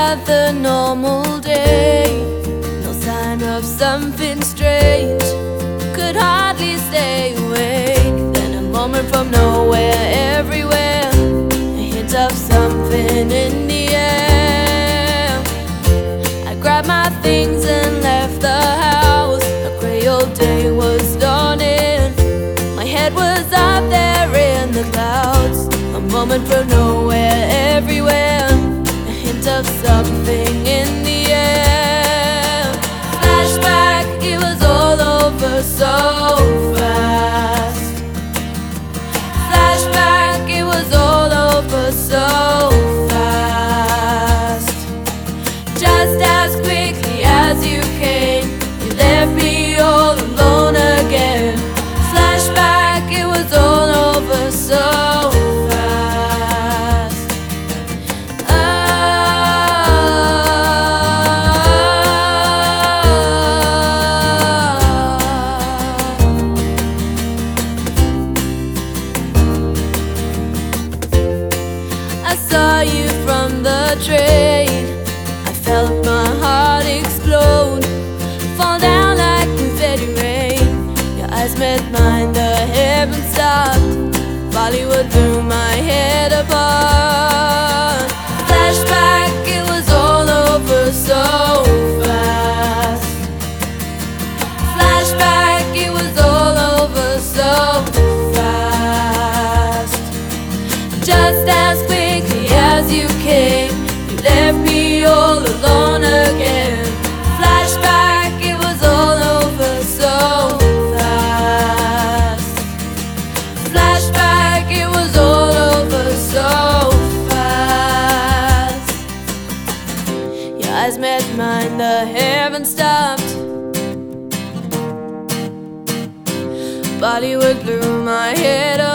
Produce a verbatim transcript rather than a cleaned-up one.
another normal day. No sign of something strange, could hardly stay awake. Then a moment from nowhere, everywhere, a hint of something in the air. I grabbed my things and left the house. A grey old day was dawning. My head was up there in the clouds. A moment from nowhere, everywhere, a hint of something in the air. Flashback, it was all over so fast. Flashback, it was all over so fast. Just as quickly as you came, you left me all alone again. Flashback, it was all over so fast. I saw you from the train. I felt my heart explode, fall down like confetti rain. Your eyes met mine, the heavens stopped. Bollywood blew my head apart. Flashback, it was all over so fast. Flashback, it was all over so fast. Just as quickly as you came, you left me all alone again. Flashback, it was all over so fast. Flashback, it was all over so fast. Your eyes met mine, the heavens stopped. Bollywood blew my head